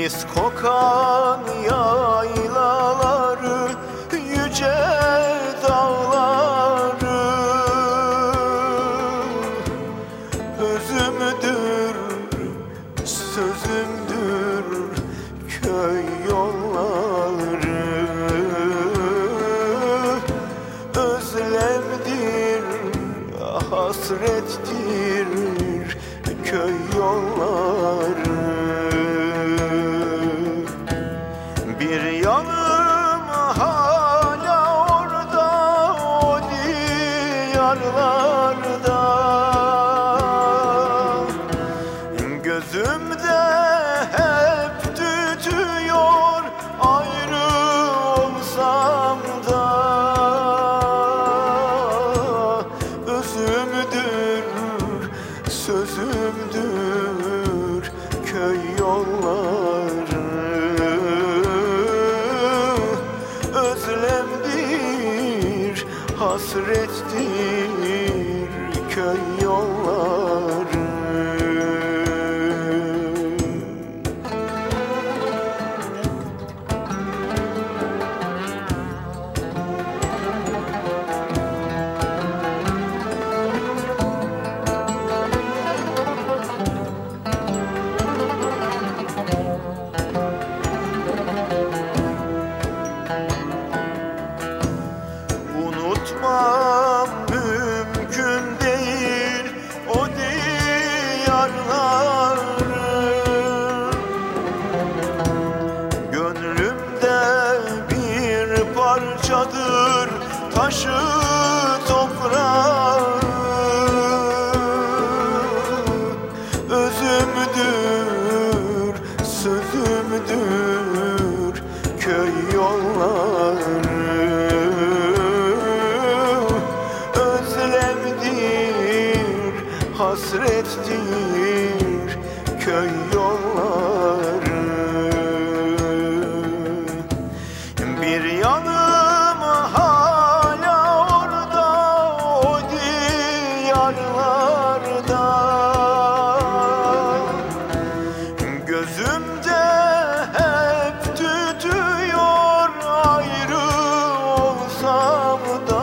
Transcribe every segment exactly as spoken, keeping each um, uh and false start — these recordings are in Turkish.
Mis kokan yaylaları, yüce dağları, özümdür, sözümdür köy yolları. Özlemdir, hasrettir köy yolları. Bir yanım hala orada, o diyarlarda. Gözümde hep tütüyor, ayrı olsam da. Özümdür, sözümdür köy yolları. Özlemdir, hasrettir köy yolları. Unutmam mümkün değil o diyarları. Gönlümde bir parçadır taşı toprağı. Özümdür, sözümdür köy yolları. Özlemdir, hasrettir köy yolları. Bir yanım hala orada, o diyarlarda. Gözümde hep tütüyor, ayrı olsam da.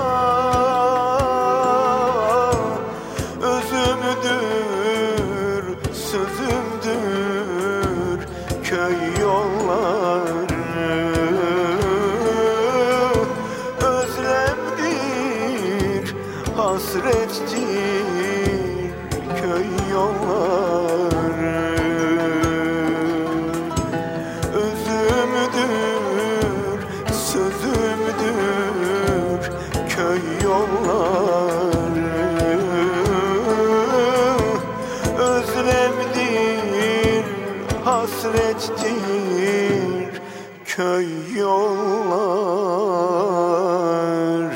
Özümdür, sözümdür köy yolları. Özlemdir, hasrettir köy yolları. Özümdür, sözümdür köy yolları. Özlemdir, hasrettir köy yolları.